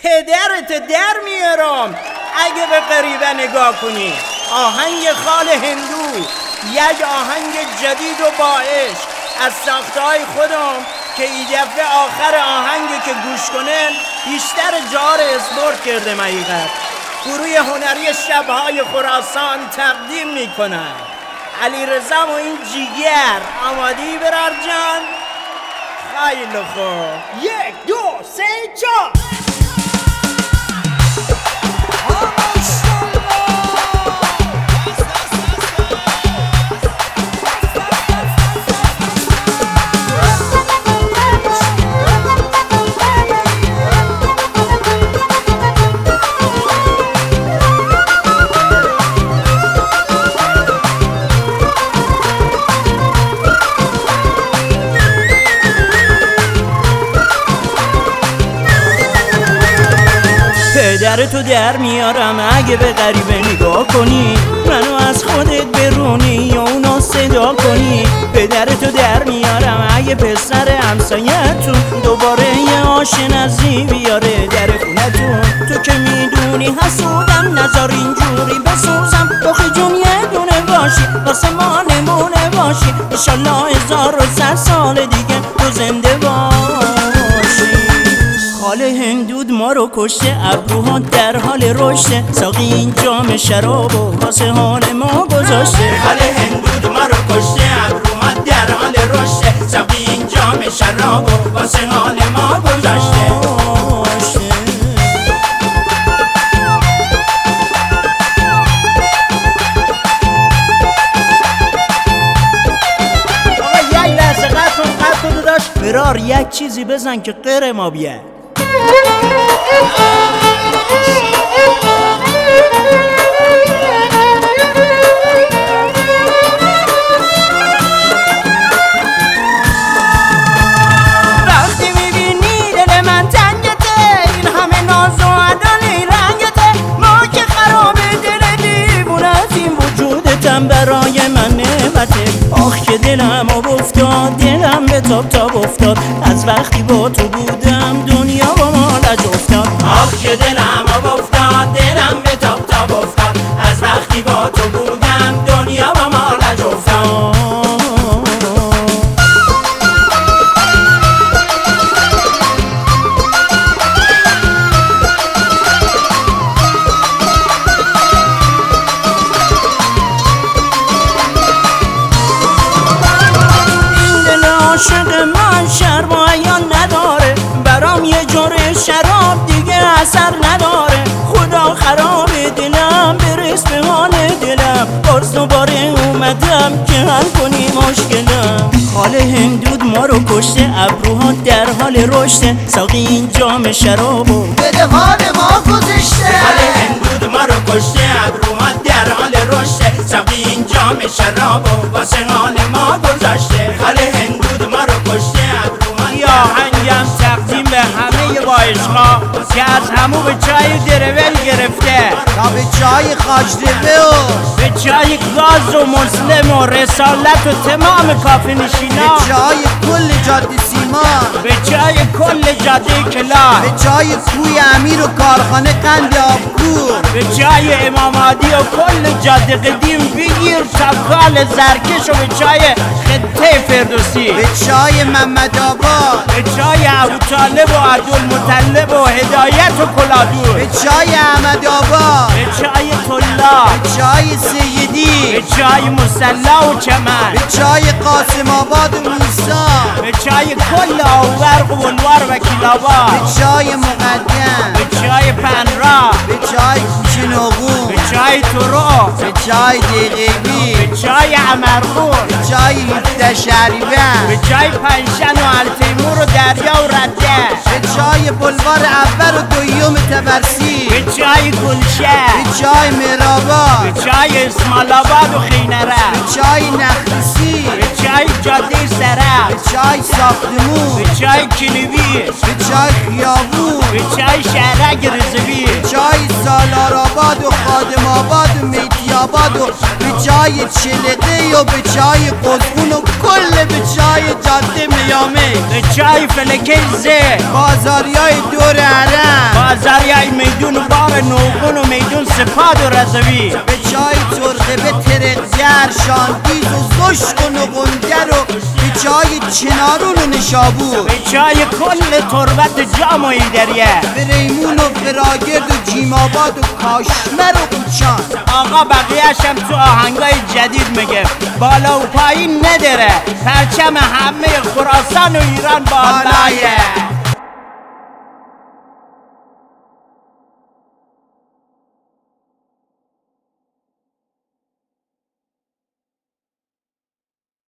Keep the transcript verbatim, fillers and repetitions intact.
پدرت در میارم اگه به غریبه نگاه کنی. آهنگ خال هندو، یک آهنگ جدید و با عشق از ساختهای خودم که این دفعه آخر آهنگی که گوش کنن بیشتر جار اسپورت کرده حقیقت. گروه هنری شبهای خراسان تقدیم میکنن. علی رضا و این جیگر. آمادی برار جان؟ خیلی خوب. یک دو سه چهار. پدر تو در میارم اگه به غریبه نگاه کنی، منو از خودت برونی یا اونا صدا کنی. پدر تو در میارم اگه پسر همسایتون دوباره یه آشنازی بیاره در خونتون. تو که میدونی حسودم، نذار اینجوری بسوزم. آخه جون یه دونه باشی واسه ما نمونه باشی، انشالله هزار و صد سال دیگه تو زنده باشی. خال هندود ما رو کشته، ابروها در حال رشته، ساقی این جام شرابو واسه حال ما گذاشته. خال هندود ما رو کشته، ابروها در حال رشته، ساقی این جام شرابو واسه حال ما گذاشته. آقا یک لحظه قد کن قد کن داداش. برار یک چیزی بزن که غیر ما بیه. وقتی میبینی دل من تنگته، این همه ناز و عدالی رنگته، ما که خراب دل دیوونه این وجودتم برای من نعمته. آخ که دلم آب افتاد، دلم به تاب تاب افتاد، از وقتی با تو بودم دنیا با مالش افتاد. آخ که دلم آب افتاد، دلم به تاب تاب افتاد، از وقتی با تو بودم دنیا با مالش افتاد. عاشق من شرم و عیان نداره، برام یه جوره شراب دیگه اثر نداره. خدا خراب دلم برس به حال دلم، باز دوباره اومدم که حل کنی مشکلم. خال هندود ما رو کشته، ابروها در حال رشته، ساقی این جام شرابو بده حال ما گذشته. خال هندود ما رو کشته، ابروها در حال رشته، ساقی این جام شرابو واسه حال ما گذاشته. خال هندود ما رو کشته، ابروها یا آهنگم تقدیم به همه با عشقا که از همو به چای درول گرفته تا به چای خاجربه و به چای گاز و مسلم و رسالت و تمام کافه نشینا، به چای کل جاده سیمان، به چای کل جاده کلا، به چای کوی امیر و کارخانه قند آبکور، به چای امامادی و کل جاده قدیم بگیر تا کال زرکش و به چای خطه فردوسی، به چای محمد آباد، به چای ابوطالب و عبدالمطلب و هدایت و کلادور، به چای احمد آباد، به چای طلا، به چای سیدی، به چای مسلا و چمن، به چای قاسم آباد و موسا، به چای کل آورق و ولوار و کلابا، به چای مقدم، به چای پنرا، به چای کوچه نقون، به چای تورو، به چای دقیقی، به چای عمرخور، به چای هفته شهریور، به چای پنشن و التیمور و دریا و رده، به چای بلوار اول و دویم تبرسی، به چای گلشه، به چای مهرآباد، به چای اسماعیل آباد و خینره، به چای نخلسی، به چای جاده سره، به چای ساختمون، به چای کلیوی، به چای خیابون، به چای شهرک رضوی، به چای سالارآباد و خادم آباد و میتی آباد و به چای چلقه و به چای قزقون و کل به چای جاده میامه، به چای فلکه زه، بازاریای دور حرم، بازاری نوگون و میدون سپاد و رضوی، به چای ترقه به ترقگر شاندیز و زشک و نقنگر و به چای چنارون و نشابور، به چای کل تربت جام و ایدریه، به ریمون و فراگرد و جیماباد و کاشمر و قوچان. آقا بقیه‌اش هم تو آهنگای جدید میگه بالا و پایین نداره، پرچم همه خراسان و ایران بالایه.